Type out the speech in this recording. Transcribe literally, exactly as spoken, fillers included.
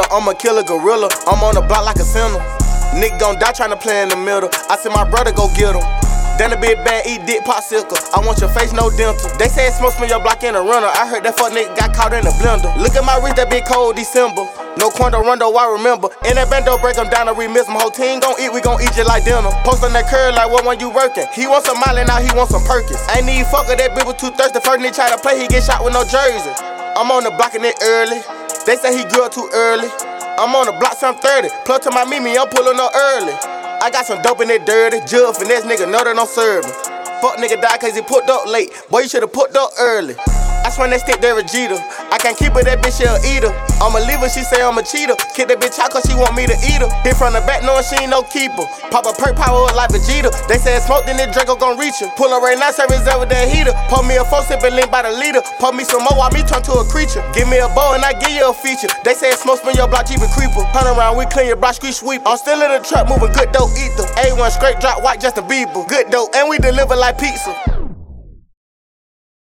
I'm a killer gorilla. I'm on the block like a sinner. Nick gon' die tryna play in the middle. I said my brother go get him. Then the big bad eat dick popsicle. I want your face, no dental. They say it smokes from your block in a runner. I heard that fuck nigga got caught in a blender. Look at my wrist, that big cold December. No quando rondo, I remember. In that bando, break them down and remiss them. Whole team gon' eat, we gon' eat just like dinner. Post on that curl like what when you working. He want some Molly, now he want some Perkins. Ain't need fucker, that bitch was too thirsty. First nigga try to play, he get shot with no jersey. I'm on the block and it early. They say he grew up too early. I'm on the block some thirty. Plug to my Mimi, I'm pulling up early. I got some dope in it dirty. Jug finesse nigga know that I'm serving. Fuck nigga died cause he put up late. Boy, you should've put up early. I swear they stick Derek Jeter. I can't keep her, that bitch, she'll eat her. I'm a leaver, she say I'm a cheater. Kick that bitch out cause she want me to eat her. Hit from the back knowing she ain't no keeper. Pop a perk power up like Vegeta. They said smoke, then the Draco gon' reach her. Pull her right now, service over that heater. Pour me a four sippin' link by the leader. Pour me some more, watch me turn to a creature. Give me a bow and I give you a feature. They said smoke, spin your block, Jeep and creeper. Turn around, we clean your block, street sweep. I'm still in the trap, moving good dope, ether. A one straight drop, white Justin Bieber. Good dope, and we deliver like pizza.